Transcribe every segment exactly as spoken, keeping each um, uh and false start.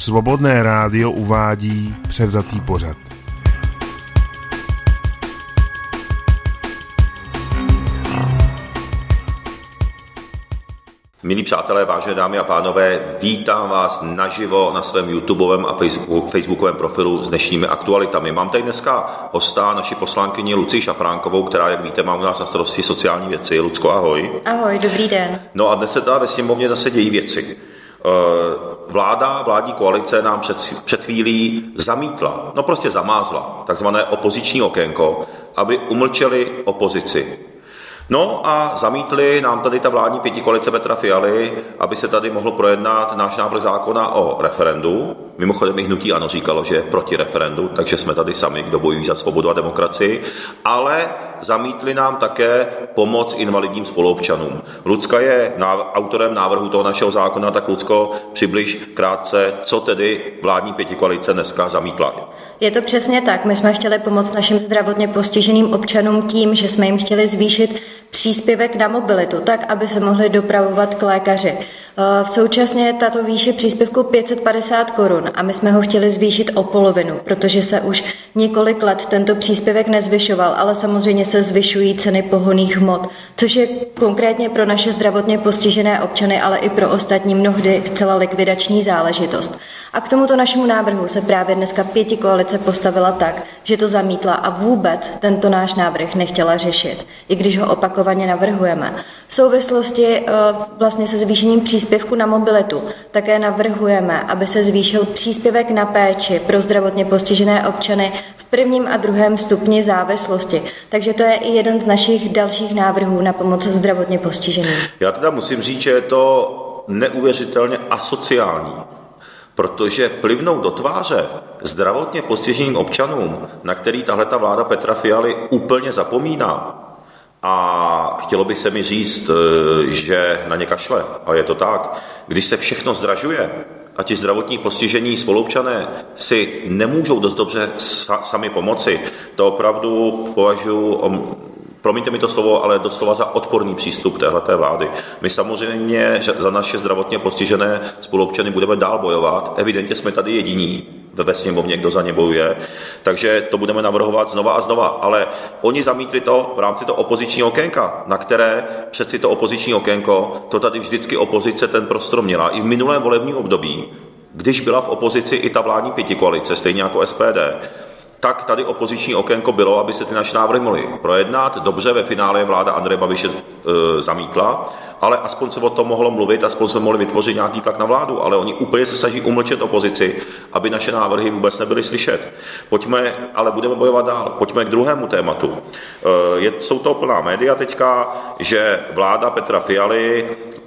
Svobodné rádio uvádí převzatý pořad. Milí přátelé, vážené dámy a pánové, vítám vás naživo na svém YouTubeovém a Facebookovém profilu s dnešními aktualitami. Mám tady dneska hosta, naši poslankyni Lucii Šafránkovou, která, jak víte, má u nás na starosti sociální věci. Lucko, ahoj. Ahoj, dobrý den. No a dnes se teda ve sněmovně zase dějí věci. Vláda, vládní koalice nám před, před chvílí zamítla, no prostě zamázla, takzvané opoziční okénko, aby umlčeli opozici. No a zamítli nám tady ta vládní pětikoalice Petra Fialy, aby se tady mohlo projednat náš návrh zákona o referendu. Mimochodem i hnutí ANO říkalo, že je proti referendu, takže jsme tady sami, kdo bojují za svobodu a demokracii. Ale zamítli nám také pomoc invalidním spoluobčanům. Lucka je autorem návrhu toho našeho zákona, tak Lucko, přibliž krátce, co tedy vládní pětikoalice dneska zamítla. Je to přesně tak. My jsme chtěli pomoct našim zdravotně postiženým občanům tím, že jsme jim chtěli zvýšit příspěvek na mobilitu, tak, aby se mohli dopravovat k lékaři. V současně je tato výše příspěvku pět set padesát korun a my jsme ho chtěli zvýšit o polovinu, protože se už několik let tento příspěvek nezvyšoval, ale samozřejmě se zvyšují ceny pohonných hmot, což je konkrétně pro naše zdravotně postižené občany, ale i pro ostatní mnohdy zcela likvidační záležitost. A k tomuto našemu návrhu se právě dneska pětikoalice postavila tak, že to zamítla a vůbec tento náš návrh nechtěla řešit, i když ho opakovaně navrhujeme. V souvislosti vlastně se zvýšením příspěvku na mobilitu také navrhujeme, aby se zvýšil příspěvek na péči pro zdravotně postižené občany v prvním a druhém stupni závislosti. Takže to je i jeden z našich dalších návrhů na pomoc zdravotně postiženým. Já teda musím říct, že je to neuvěřitelně asociální, protože plivnout do tváře zdravotně postiženým občanům, na který tahleta vláda Petra Fialy úplně zapomíná, a chtělo by se mi říct, že na ně kašle, ale je to tak, když se všechno zdražuje a ti zdravotní postižení spoluobčané si nemůžou dost dobře sami pomoci, to opravdu považuji, promiňte mi to slovo, ale doslova za odporný přístup téhleté vlády. My samozřejmě za naše zdravotně postižené spoluobčany budeme dál bojovat, evidentně jsme tady jediní ve sněmovně, kdo za ně bojuje, takže to budeme navrhovat znova a znova, ale oni zamítli to v rámci toho opozičního okénka, na které přeci to opoziční okénko, to tady vždycky opozice ten prostor měla i v minulém volebním období, když byla v opozici i ta vládní pětikoalice, stejně jako S P D, tak tady opoziční okénko bylo, aby se ty naše návrhy mohly projednat. Dobře, ve finále vláda Andreje Babiše e, zamítla, ale aspoň se o tom mohlo mluvit, aspoň jsme mohli vytvořit nějaký tlak na vládu, ale oni úplně se snaží umlčet opozici, aby naše návrhy vůbec nebyly slyšet. Pojďme, ale budeme bojovat dál. Pojďme k druhému tématu. E, je, jsou to plná média teďka, že vláda Petra Fialy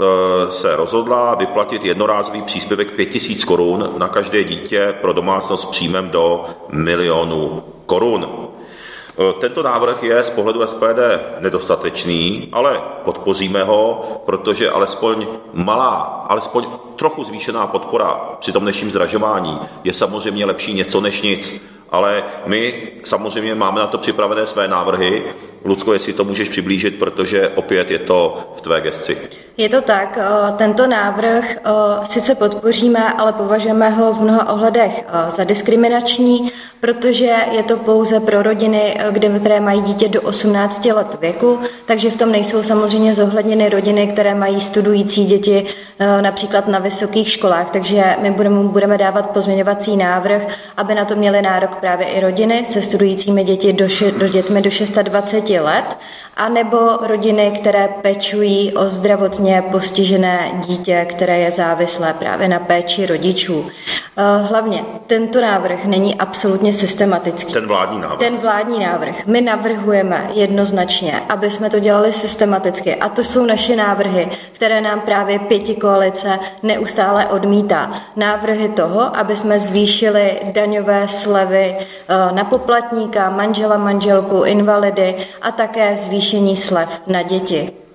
e, se rozhodla vyplatit jednorázový příspěvek pět tisíc korun na každé dítě pro domácnost s příjmem do milionu korun. Tento návrh je z pohledu S P D nedostatečný, ale podpoříme ho, protože alespoň malá, alespoň trochu zvýšená podpora při tom dnešním zdražování je samozřejmě lepší něco než nic. Ale my samozřejmě máme na to připravené své návrhy. Lucko, jestli to můžeš přiblížit, protože opět je to v tvé gesci. Je to tak, tento návrh sice podpoříme, ale považujeme ho v mnoha ohledech za diskriminační, protože je to pouze pro rodiny, které mají dítě do osmnácti let věku, takže v tom nejsou samozřejmě zohledněny rodiny, které mají studující děti například na vysokých školách, takže my budeme, budeme dávat pozměňovací návrh, aby na to měli nárok právě i rodiny se studujícími děti do, do dětmi do dvaceti šesti let, anebo rodiny, které pečují o zdravotně postižené dítě, které je závislé právě na péči rodičů. Hlavně tento návrh není absolutně systematický. Ten vládní návrh. Ten vládní návrh. My navrhujeme jednoznačně, aby jsme to dělali systematicky. A to jsou naše návrhy, které nám právě pětikoalice neustále odmítá. Návrhy toho, aby jsme zvýšili daňové slevy na poplatníka, manžela, manželku, invalidy a také zvýšení slev na děti.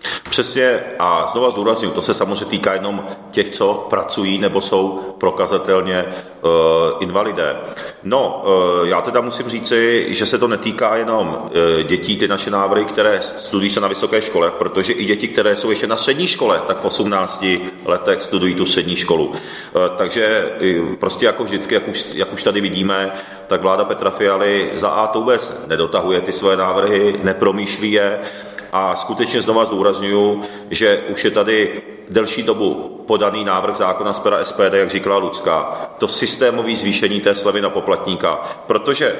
Přesně a znova zdůrazňuji, to se samozřejmě týká jenom těch, co pracují nebo jsou prokazatelně uh, invalidé. No, uh, já teda musím říci, že se to netýká jenom uh, dětí, ty naše návrhy, které studují se na vysoké škole, protože i děti, které jsou ještě na střední škole, tak v osmnácti letech studují tu střední školu. Uh, takže uh, prostě jako vždycky, jak už, jak už tady vidíme, tak vláda Petra Fialy za A to vůbec nedotahuje ty své návrhy, nepromýšlí je. A skutečně znova zdůrazňuji, že už je tady delší dobu podaný návrh zákona z pera S P D, jak říkala Lucka, to systémové zvýšení té slevy na poplatníka, protože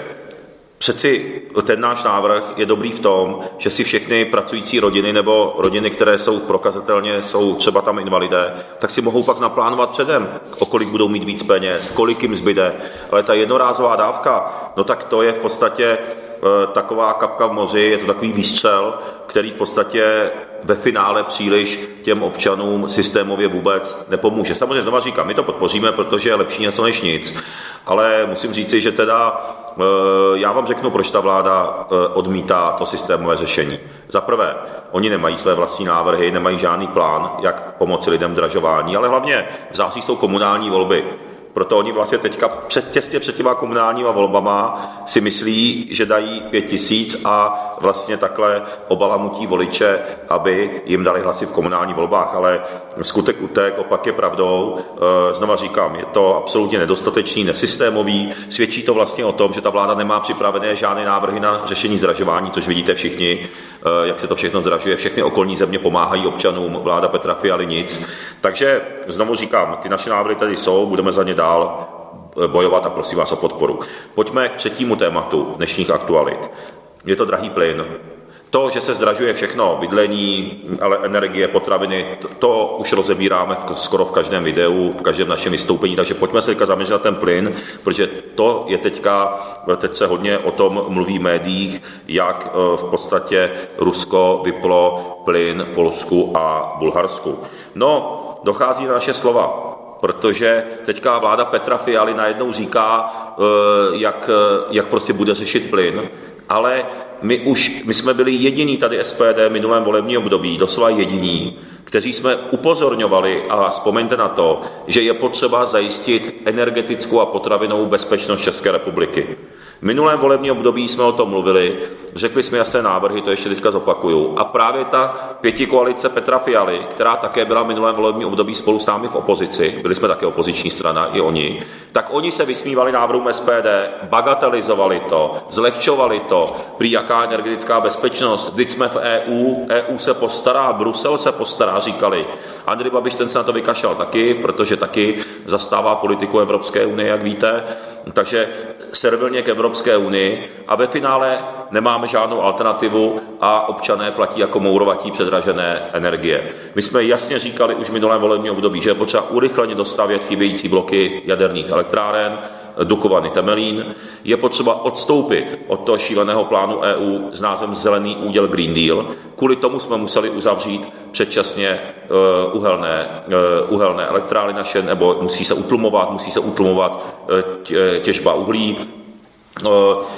přeci ten náš návrh je dobrý v tom, že si všechny pracující rodiny nebo rodiny, které jsou prokazatelně, jsou třeba tam invalidé, tak si mohou pak naplánovat předem, o kolik budou mít víc peněz, kolik jim zbyde. Ale ta jednorázová dávka, no tak to je v podstatě taková kapka v moři, je to takový výstřel, který v podstatě ve finále příliš těm občanům systémově vůbec nepomůže. Samozřejmě znova říkám, my to podpoříme, protože je lepší něco než nic, ale musím říci, že teda já vám řeknu, proč ta vláda odmítá to systémové řešení. Za prvé, oni nemají své vlastní návrhy, nemají žádný plán, jak pomoci lidem v dražování, ale hlavně v září jsou komunální volby. Proto oni vlastně teďka před, těsně před těma komunálníma volbama si myslí, že dají pět tisíc a vlastně takhle obalamutí voliče, aby jim dali hlasy v komunálních volbách. Ale skutek utek, opak je pravdou. E, znova říkám, je to absolutně nedostatečný, nesystémový. Svědčí to vlastně o tom, že ta vláda nemá připravené žádné návrhy na řešení zdražování, což vidíte všichni, e, jak se to všechno zdražuje. Všechny okolní země pomáhají občanům, vláda Petra Fialy nic. Takže znovu říkám, ty naše návrhy tady jsou, budeme za ně dál bojovat a prosím vás o podporu. Pojďme k třetímu tématu dnešních aktualit. Je to drahý plyn. To, že se zdražuje všechno, bydlení, ale energie, potraviny, to, to už rozebíráme v, skoro v každém videu, v každém našem vystoupení, takže pojďme se teďka zaměřit na ten plyn, protože to je teďka, teď se hodně o tom mluví v médiích, jak v podstatě Rusko vyplo plyn Polsku a Bulharsku. No, dochází na naše slova, protože teďka vláda Petra Fialy najednou říká, jak, jak prostě bude řešit plyn, ale my už, my jsme byli jediní tady S P D v minulém volebním období, doslova jediní, kteří jsme upozorňovali, a vzpomeňte na to, že je potřeba zajistit energetickou a potravinovou bezpečnost České republiky. V minulém volebním období jsme o tom mluvili, řekli jsme jasné návrhy, to ještě teďka zopakuju. A právě ta pětikoalice Petra Fialy, která také byla v minulém volebním období spolu s námi v opozici, byli jsme také opoziční strana, i oni, tak oni se vysmívali návrhům S P D, bagatelizovali to, zlehčovali to, prý jaká energetická bezpečnost, vždyť jsme v E U, E U se postará, Brusel se postará, říkali. Andrej Babiš ten se na to vykašlal taky, protože taky zastává politiku Evropské unie, jak víte, takže servilně k Evropské unii a ve finále nemáme žádnou alternativu a občané platí jako mourovatí předražené energie. My jsme jasně říkali už v minulém volebním období, že je potřeba urychleně dostavět chybějící bloky jaderných elektráren, Dukovany, Temelín. Je potřeba odstoupit od toho šíleného plánu E U s názvem Zelený úděl Green Deal. Kvůli tomu jsme museli uzavřít předčasně uh, uhelné, uh, uhelné elektrárny naše, nebo musí se utlumovat, musí se utlumovat uh, těžba uhlí. Uh,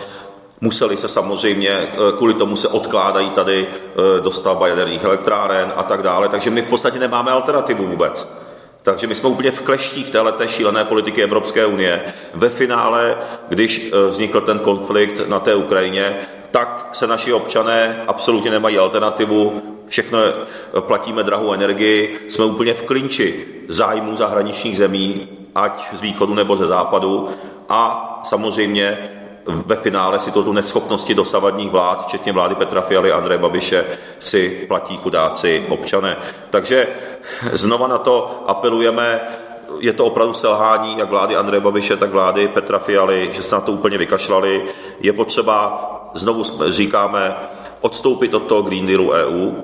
Museli se samozřejmě, kvůli tomu se odkládají tady dostavba jaderných elektráren a tak dále, takže my v podstatě nemáme alternativu vůbec. Takže my jsme úplně v kleštích téhleté šílené politiky Evropské unie. Ve finále, když vznikl ten konflikt na té Ukrajině, tak se naši občané absolutně nemají alternativu, všechno platíme drahou energii, jsme úplně v klinči zájmů zahraničních zemí, ať z východu nebo ze západu a samozřejmě ve finále si to tu neschopnosti dosavadních vlád, včetně vlády Petra Fialy a Andreje Babiše, si platí chudáci občané. Takže znova na to apelujeme, je to opravdu selhání jak vlády Andreje Babiše, tak vlády Petra Fialy, že se na to úplně vykašlali. Je potřeba, znovu říkáme, odstoupit od toho Green Dealu E U.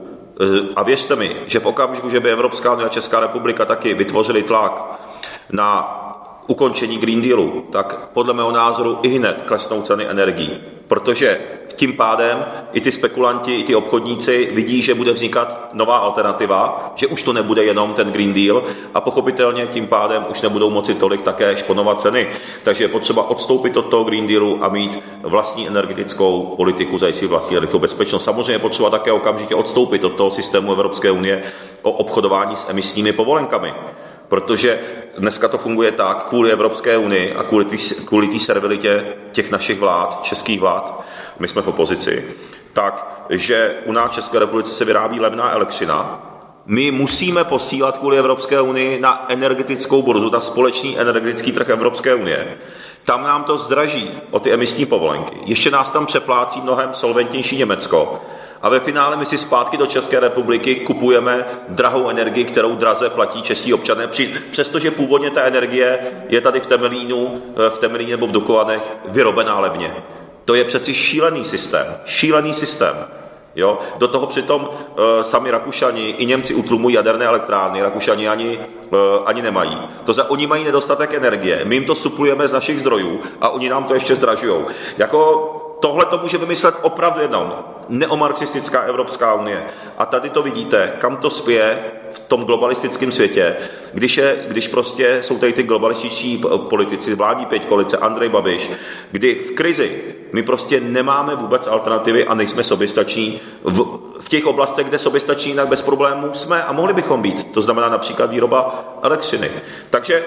A věřte mi, že v okamžiku, že by Evropská unie a Česká republika taky vytvořili tlak na ukončení Green Dealu, tak podle mého názoru i hned klesnou ceny energií, protože tím pádem i ty spekulanti, i ty obchodníci vidí, že bude vznikat nová alternativa, že už to nebude jenom ten Green Deal a pochopitelně tím pádem už nebudou moci tolik také šponovat ceny. Takže je potřeba odstoupit od toho Green Dealu a mít vlastní energetickou politiku, zajistit vlastní energetickou bezpečnost. Samozřejmě je potřeba také okamžitě odstoupit od toho systému Evropské unie o obchodování s emisními povolenkami. Protože dneska to funguje tak, kvůli Evropské unii a kvůli té kvůli servilitě těch našich vlád, českých vlád, my jsme v opozici, tak, že u nás v České republice se vyrábí levná elektřina. My musíme posílat kvůli Evropské unii na energetickou burzu, na společný energetický trh Evropské unie. Tam nám to zdraží o ty emisní povolenky. Ještě nás tam přeplácí mnohem solventnější Německo. A ve finále my si zpátky do České republiky kupujeme drahou energii, kterou draze platí čeští občané, přestože původně ta energie je tady v Temelínu, v Temelíně nebo v Dukovanech vyrobená levně. To je přeci šílený systém. Šílený systém. Jo? Do toho přitom e, sami Rakušani i Němci utlumují jaderné elektrárny, Rakušani ani, e, ani nemají. To za oni mají nedostatek energie. My jim to suplujeme z našich zdrojů a oni nám to ještě zdražujou. Jako tohle to může vymyslet opravdu jenom neomarxistická Evropská unie. A tady to vidíte, kam to spěje v tom globalistickém světě, když, je, když prostě jsou tady ty globalističtí politici, vládní pětikoalice, Andrej Babiš, kdy v krizi my prostě nemáme vůbec alternativy a nejsme soběstační v, v těch oblastech, kde soběstační jinak bez problémů jsme a mohli bychom být. To znamená například výroba elektřiny. Takže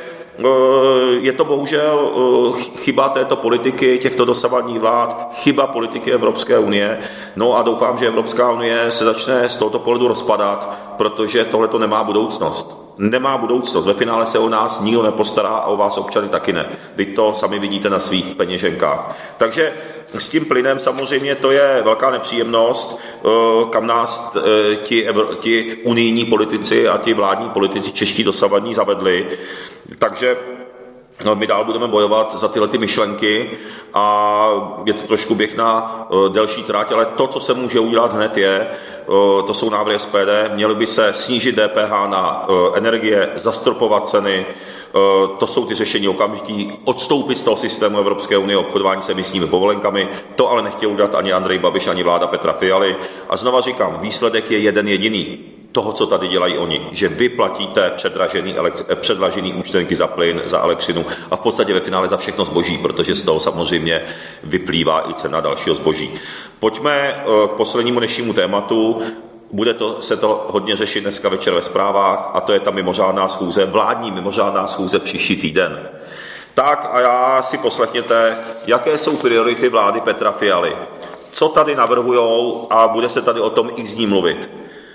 je to bohužel chyba této politiky, těchto dosavadních vlád, chyba politiky Evropské unie. No a doufám, že Evropská unie se začne z tohoto pohledu rozpadat, protože tohle to nemá budoucnost. Nemá budoucnost. Ve finále se o nás nikdo nepostará a o vás občany taky ne. Vy to sami vidíte na svých peněženkách. Takže s tím plynem samozřejmě to je velká nepříjemnost, kam nás ti, ti unijní politici a ti vládní politici čeští dosavadní zavedli. Takže no, my dál budeme bojovat za tyhle ty myšlenky a je to trošku běh na uh, delší trať, ale to, co se může udělat hned je, uh, to jsou návrhy S P D, měly by se snížit D P H na uh, energie, zastropovat ceny, uh, to jsou ty řešení okamžití, odstoupit z toho systému Evropské unie obchodování s emisními povolenkami, to ale nechtěl udělat ani Andrej Babiš, ani vláda Petra Fialy. A znova říkám, výsledek je jeden jediný. Toho, co tady dělají oni, že vy platíte předražený, předražený účtenky za plyn, za elektřinu a v podstatě ve finále za všechno zboží, protože z toho samozřejmě vyplývá i cena dalšího zboží. Pojďme k poslednímu dnešnímu tématu. Bude to, se to hodně řešit dneska večer ve zprávách a to je ta mimořádná schůze, vládní mimořádná schůze příští týden. Tak a já si poslechněte, jaké jsou priority vlády Petra Fialy. Co tady navrhujou a bude se tady o tom x dní mluvit.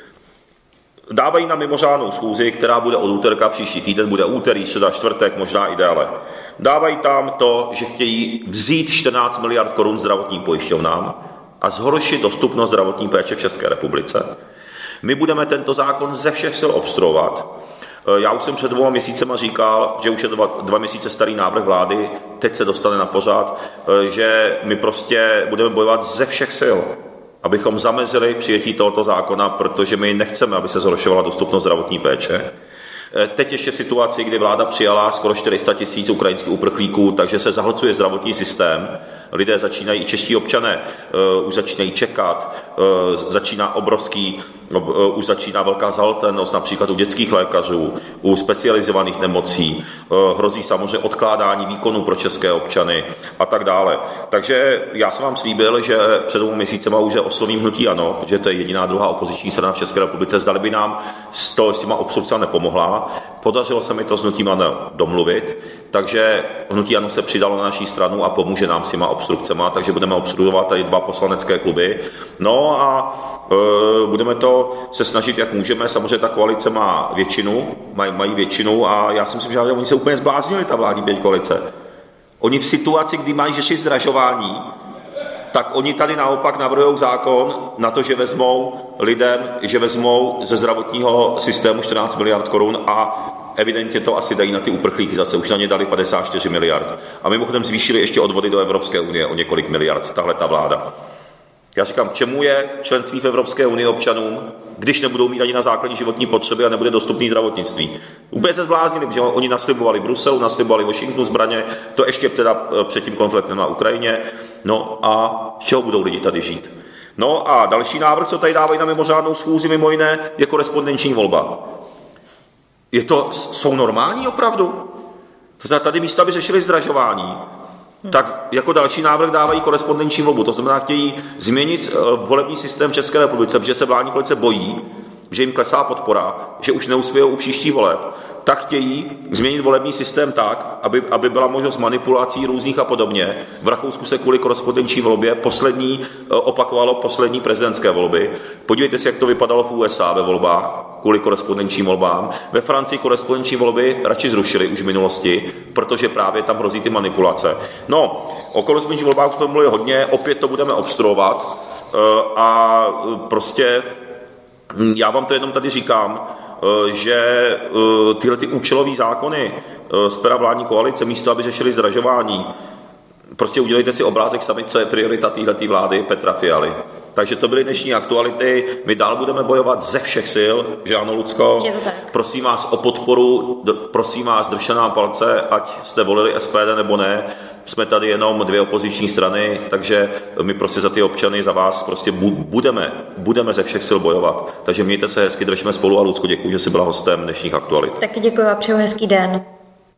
Dávají na mimořádnou schůzi, která bude od úterka příští týden, bude úterý, středa, čtvrtek, možná i déle. Dávají tam to, že chtějí vzít čtrnáct miliard korun zdravotním pojišťovnám a zhoršit dostupnost zdravotní péče v České republice. My budeme tento zákon ze všech sil obstruovat. Já už jsem před dvěma měsícema říkal, že už je dva, dva měsíce starý návrh vlády, teď se dostane na pořad, že my prostě budeme bojovat ze všech sil, abychom zamezili přijetí tohoto zákona, protože my nechceme, aby se zhoršovala dostupnost zdravotní péče. Teď ještě v situaci, kdy vláda přijala skoro čtyři sta tisíc ukrajinských uprchlíků, takže se zahlcuje zdravotní systém. Lidé začínají, i čeští občané, uh, už začínají čekat, uh, začíná obrovský, uh, už začíná velká zahlcenost, například u dětských lékařů, u specializovaných nemocí, uh, hrozí samozřejmě odkládání výkonů pro české občany a tak dále. Takže já jsem vám slíbil, že před dvou měsícema už oslovím hnutí ANO, protože to je jediná druhá opoziční strana v České republice, zdali by nám s, to, s těma obstrukcemi nepomohla. Podařilo se mi to s hnutím ANO domluvit, takže hnutí ANO se přidalo na naší stranu a pomůže nám s těma obstrukcema, takže budeme obstruovat tady dva poslanecké kluby. No a e, budeme to se snažit, jak můžeme. Samozřejmě ta koalice má většinu, maj, mají většinu a já si myslím, že oni se úplně zbláznili, ta vládní pětikoalice. Oni v situaci, kdy mají řešit zdražování, tak oni tady naopak navrhují zákon na to, že vezmou lidem, že vezmou ze zdravotního systému čtrnáct miliard korun a evidentně to asi dají na ty uprchlíky zase. Už na ně dali padesát čtyři miliard. A mimochodem zvýšili ještě odvody do Evropské unie o několik miliard, tahle ta vláda. Já říkám, čemu je členství v Evropské unii občanům, když nebudou mít ani na základní životní potřeby a nebude dostupný zdravotnictví. Úplně se zbláznili, že oni naslibovali Bruselu, naslibovali Washingtonu zbraně, to ještě teda před tím konfliktem na Ukrajině. No a z čeho budou lidi tady žít? No a další návrh, co tady dávají na mimořádnou schůzi, mimo jiné, je korespondenční volba. Je to, jsou normální opravdu? To znamená, tady místo, aby řešili zdražování, hmm. tak jako další návrh dávají korespondenční volbu. To znamená, chtějí změnit volební systém v České republice, protože se vládní koalice bojí, že jim klesá podpora, že už neuspějou u příští voleb, tak chtějí změnit volební systém tak, aby, aby byla možnost manipulací různých a podobně. V Rakousku se kvůli korespondenční volbě poslední opakovalo poslední prezidentské volby. Podívejte se, jak to vypadalo v U S A ve volbách kvůli korespondenčním volbám. Ve Francii korespondenční volby radši zrušili už v minulosti, protože právě tam hrozí ty manipulace. No, o korespondenčních volbách jsme mluvili hodně, opět to budeme obstruovat a prostě já vám to jenom tady říkám, že tyhle ty účelové zákony z pera vládní koalice, místo aby řešili zdražování, prostě udělejte si obrázek sami, co je priorita téhleté vlády Petra Fialy. Takže to byly dnešní aktuality. My dál budeme bojovat ze všech sil, že ano, Lucko? Prosím vás o podporu, prosím vás, držte nám palce, ať jste volili S P D nebo ne. Jsme tady jenom dvě opoziční strany, takže my prostě za ty občany, za vás prostě budeme, budeme ze všech sil bojovat. Takže mějte se hezky, držme spolu a Lucko, děkuji, že jsi byla hostem dnešních aktualit. Taky děkuji a přeju hezký den.